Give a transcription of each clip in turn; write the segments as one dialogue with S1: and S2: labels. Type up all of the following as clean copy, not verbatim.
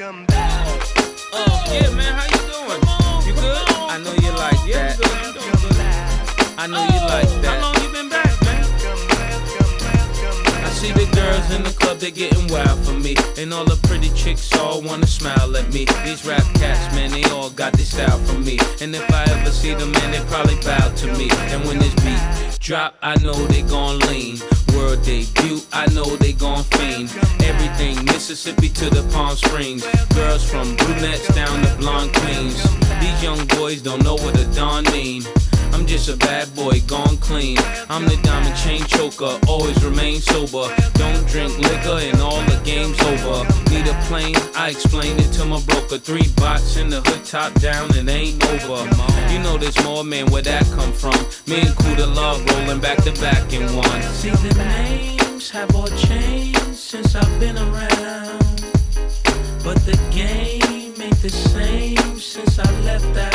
S1: Yeah, man, how you doing? You good? I know you like that. I'm doing good. I know you like that. How long you been back, man? I see the girls in the club, they getting wild for me. And all the pretty chicks all wanna smile at me. These rap cats, man, they all got this style from me. And if I ever see them, man, they probably bow to me. And when this beat drop, I know they gon' lean. World debut, I know they gon' fiend. Everything Mississippi to the Palm Springs. Girls from brunettes down to blonde queens. These young boys don't know what a Don mean. I'm just a bad boy, gone clean. I'm the diamond chain choker, always remain sober. Don't drink liquor and all the game's over. Need a plane, I explained it to my broker. 3 bots in the hood, top down, it ain't over. You know there's more, man, where that come from? Me and Kuda Love rolling back to back in one.
S2: See the names have all changed since I've been around, but the game ain't the same since I left out.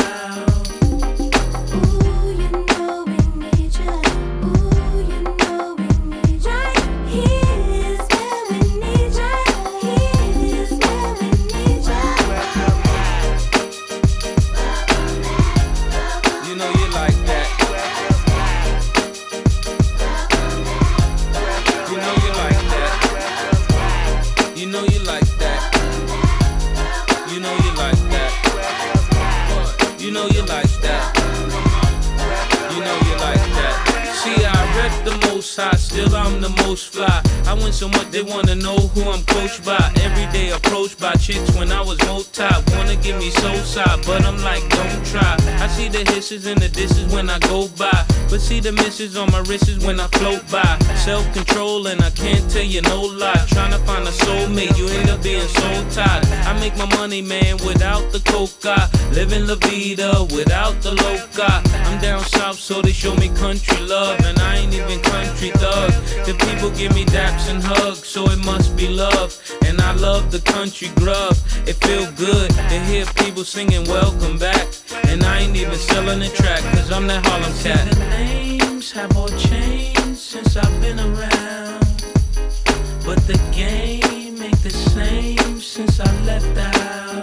S1: Still I'm the most fly. I win so much they wanna know who I'm coached by. Every day approached by chicks when I was multi. Wanna give me soul side, but I'm like, don't try. I see the hisses and the disses when I go by, but see the misses on my wrists when I float by. Self-control and I can't tell you no lie. Trying to find a soulmate, you end up being so tired. I make my money, man, without the coca. Living la vida without the loca. I'm down south, so they show me country love, and I ain't even country thug. The people give me daps and hugs, so it must be love. And I love the country grub. It feel good to hear people singing welcome back. And I ain't even selling the track, cause I'm that Harlem cat.
S2: The names have all changed since I've been around, but the game ain't the same since I left out.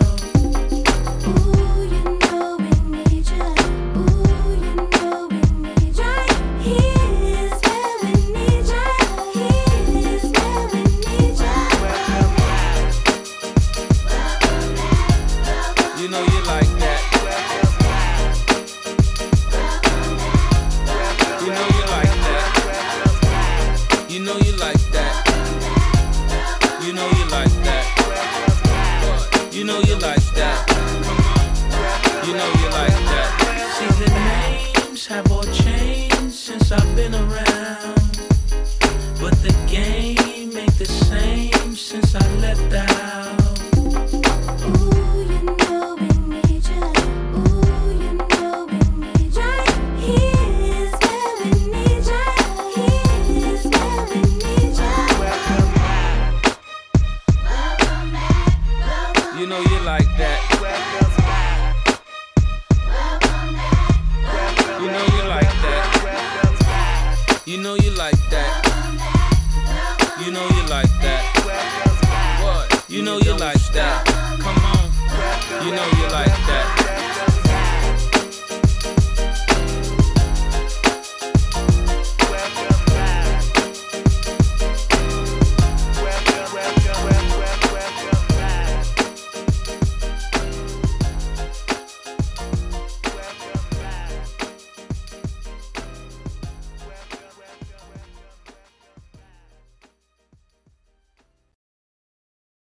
S2: Have all changed since I've been around, but the game ain't the same since I left out.
S1: You know you like that. You know you like that. You know you like that. You know you like that. What? You know you like that. Come on. You know you like that.